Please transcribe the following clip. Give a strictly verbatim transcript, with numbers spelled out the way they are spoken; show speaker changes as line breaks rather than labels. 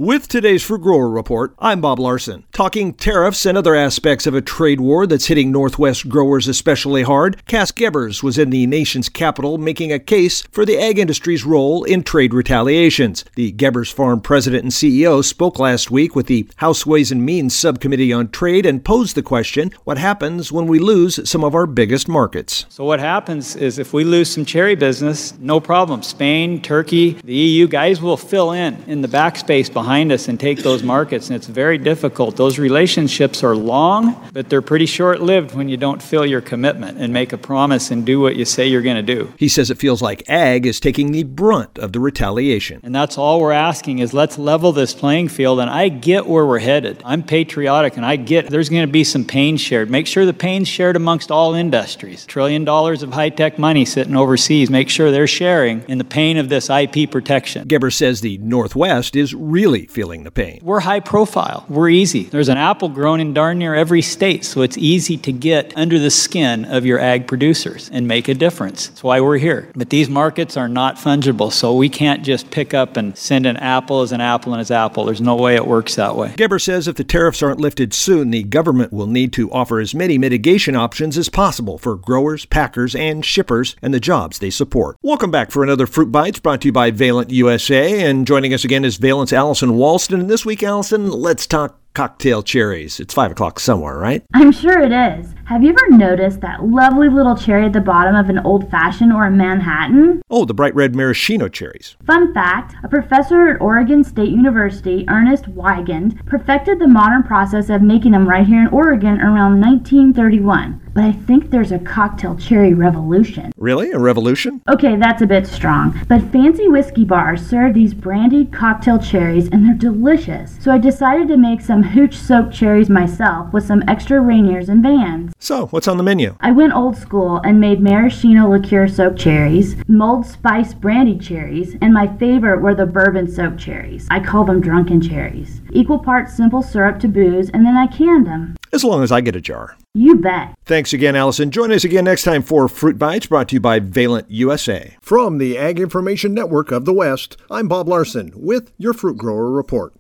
With today's Fruit Grower Report, I'm Bob Larson. Talking tariffs and other aspects of a trade war that's hitting Northwest growers especially hard, Cass Gebbers was in the nation's capital making a case for the ag industry's role in trade retaliations. The Gebbers Farm president and C E O spoke last week with the House Ways and Means Subcommittee on Trade and posed the question, what happens when we lose some of our biggest markets?
So what happens is if we lose some cherry business, no problem. Spain, Turkey, the E U guys will fill in in the backspace behind us and take those markets, and it's very difficult. Those relationships are long, but they're pretty short-lived when you don't fill your commitment and make a promise and do what you say you're going to do.
He says it feels like ag is taking the brunt of the retaliation.
And that's all we're asking is let's level this playing field, and I get where we're headed. I'm patriotic, and I get there's going to be some pain shared. Make sure the pain's shared amongst all industries. Trillion dollars of high-tech money sitting overseas. Make sure they're sharing in the pain of this I P protection.
Gebbers says the Northwest is really feeling the pain.
We're high profile. We're easy. There's an apple grown in darn near every state, so it's easy to get under the skin of your ag producers and make a difference. That's why we're here. But these markets are not fungible, so we can't just pick up and send an apple as an apple and as apple. There's no way it works that way.
Gebbers says if the tariffs aren't lifted soon, the government will need to offer as many mitigation options as possible for growers, packers, and shippers and the jobs they support. Welcome back for another Fruit Bites brought to you by Valent U S A, and joining us again is Valent's Allison Walston. And this week, Allison, let's talk cocktail cherries. It's five o'clock somewhere, right?
I'm sure it is. Have you ever noticed that lovely little cherry at the bottom of an old-fashioned or a Manhattan?
Oh, the bright red maraschino cherries.
Fun fact, a professor at Oregon State University, Ernest Weigand, perfected the modern process of making them right here in Oregon around nineteen thirty-one. But I think there's a cocktail cherry revolution.
Really? A revolution?
Okay, that's a bit strong. But fancy whiskey bars serve these brandied cocktail cherries, and they're delicious. So I decided to make some hooch-soaked cherries myself with some extra Rainiers and Vans.
So, what's on the menu?
I went old school and made maraschino liqueur-soaked cherries, mulled spice brandied cherries, and my favorite were the bourbon-soaked cherries. I call them drunken cherries. Equal parts simple syrup to booze, and then I canned them.
As long as I get a jar.
You bet.
Thanks again, Allison. Join us again next time for Fruit Bites, brought to you by Valent U S A. From the Ag Information Network of the West, I'm Bob Larson with your Fruit Grower Report.